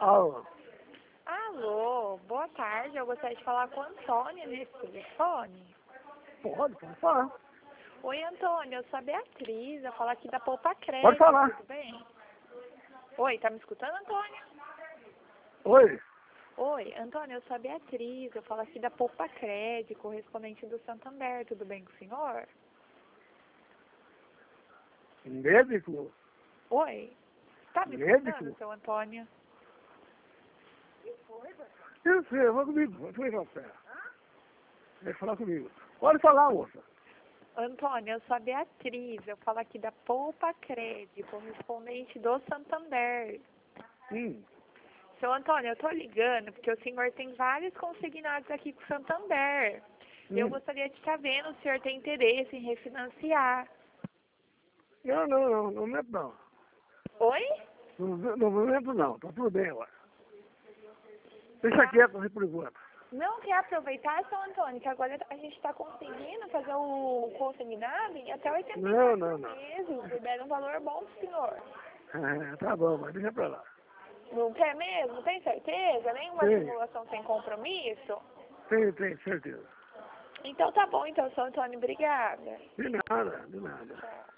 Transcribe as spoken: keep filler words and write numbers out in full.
Alô? Alô, boa tarde. Eu gostaria de falar com o Antônio nesse telefone. Pode, pode falar. Oi, Antônio, eu sou a Beatriz. Eu falo aqui da Poupa Crédito. Pode falar. Tudo bem? Oi, tá me escutando, Antônio? Oi? Oi, Antônio, eu sou a Beatriz. Eu falo aqui da Poupa Crédito, correspondente do Santander. Tudo bem com o senhor? Médico? Oi, tá me Médico? escutando, seu Antônio? Eu sei, vou comigo. Vou falar com você. Vai falar comigo. Pode falar, moça. Antônio, eu sou a Beatriz. Eu falo aqui da Poupa Crédito, correspondente do Santander. Hum. Seu Antônio, eu tô ligando porque o senhor tem vários consignados aqui com o Santander. Hum. Eu gostaria de estar vendo se o senhor tem interesse em refinanciar. Não, não, não. No momento não. Oi? No, no momento não. Tá tudo bem agora. Deixa quieto aí por enquanto. Não quer aproveitar, seu Antônio, que agora a gente está conseguindo fazer o consignado em até oitenta e Não, quatro não, não. meses. Libera um valor bom pro senhor. É, tá bom, mas deixa pra lá. Não quer mesmo? Tem certeza? Nenhuma Tem. simulação sem compromisso? Tem, tem, certeza. Então tá bom, então, seu Antônio. Obrigada. De nada, de nada. Tchau.